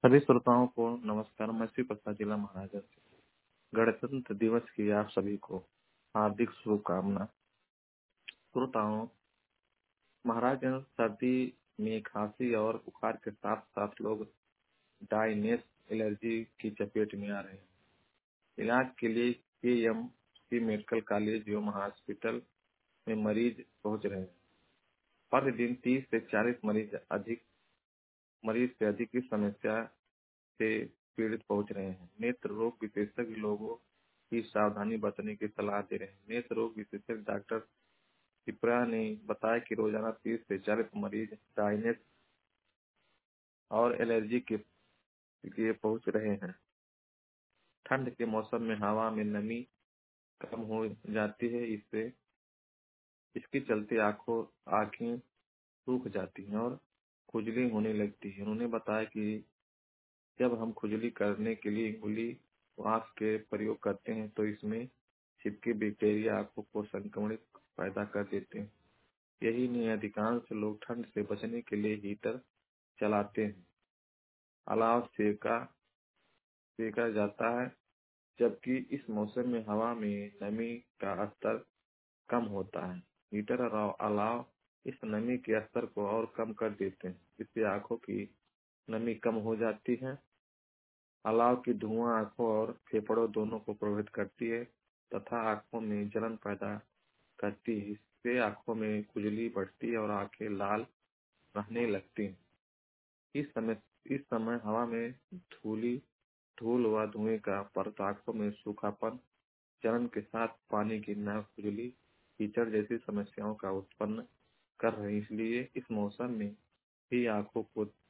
सभी श्रोताओं को नमस्कार। मैं श्री प्रसाद जिला महाराजा से गणतंत्र दिवस की आप सभी को हार्दिक शुभकामना। श्रोताओं, महाराजगंज सर्दी में खांसी और बुखार के साथ साथ लोग डाइनेस एलर्जी की चपेट में आ रहे हैं। इलाज के लिए केएमसी मेडिकल कॉलेज एवं हॉस्पिटल में मरीज पहुंच रहे हैं। प्रतिदिन 30 से 40 मरीज से अधिक की समस्या से पीड़ित पहुंच रहे हैं। नेत्र रोग विशेषज्ञ लोगों की सावधानी बरतने की सलाह दे रहे हैं। नेत्र रोग विशेषज्ञ डॉक्टर पिपरा ने बताया कि रोजाना 30 से 40 मरीज ड्राइनेस और एलर्जी के लिए पहुंच रहे हैं। ठंड के मौसम में हवा में नमी कम हो जाती है, इसके चलते आंखें सूख जाती हैं और खुजली होने लगती है। उन्होंने बताया कि जब हम खुजली करने के लिए उंगली वास के प्रयोग करते हैं तो इसमें छिपके बैक्टीरिया आंखों को संक्रमित पैदा कर देते हैं। यही नहीं, अधिकांश लोग ठंड से बचने के लिए हीटर चलाते हैं। अलाव सेका जाता है, जबकि इस मौसम में हवा में नमी का स्तर कम होता है। हीटर और अलाव इस नमी के स्तर को और कम कर देते हैं, इससे आंखों की नमी कम हो जाती है। अलाव की धुआं आंखों और फेफड़ों दोनों को प्रभावित करती है तथा आंखों में जलन पैदा करती है। इससे आंखों में खुजली बढ़ती है और आंखें लाल रहने लगती हैं। इस समय हवा में धूल व धुएं का परत आंखों में सूखापन, जलन के साथ पानी गिरना, खुजली, कीचड़ जैसी समस्याओं का उत्पन्न कर रही है। इसलिए इस मौसम में भी आंखों को